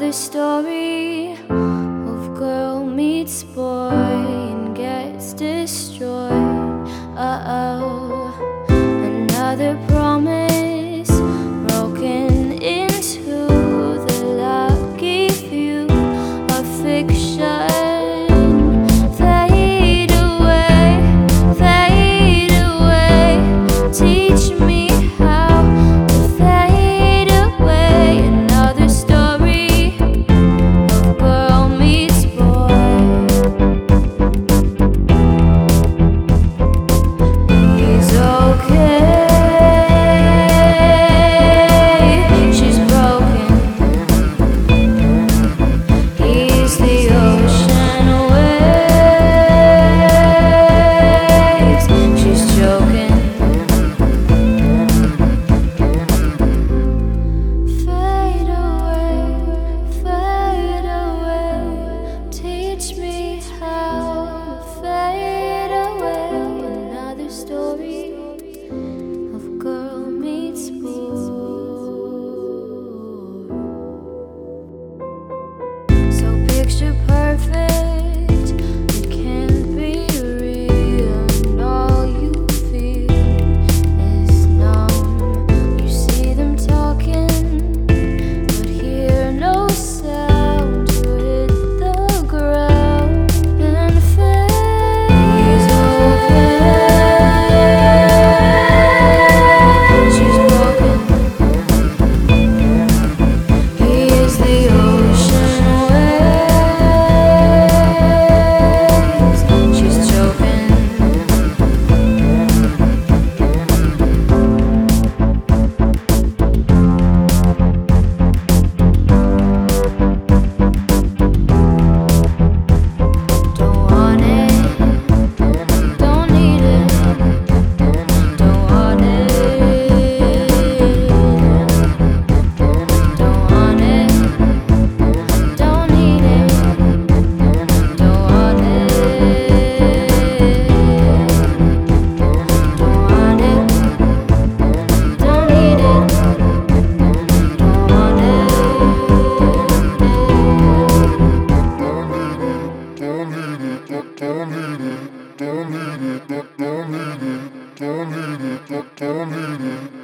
Another story of girl meets boy and gets destroyed. Another promise broken into the lucky few of fiction. Fade away, teach me how to fade away. Another story of girl meets boy. He's okay, she's broken. He's the ocean waves, she's choking. Fade away, teach me how to fade away. Another story of girl meets boy. So picture perfect, it can't be real, and all you feel is numb. You see them talking, but hear no sound. You hit the ground and fade. He's okay, she's broken. He is the ocean waves, she's choking. Don't want it, don't need it, don't want it, don't want it, don't need it, don't want it, don't want it, don't need it, don't want it.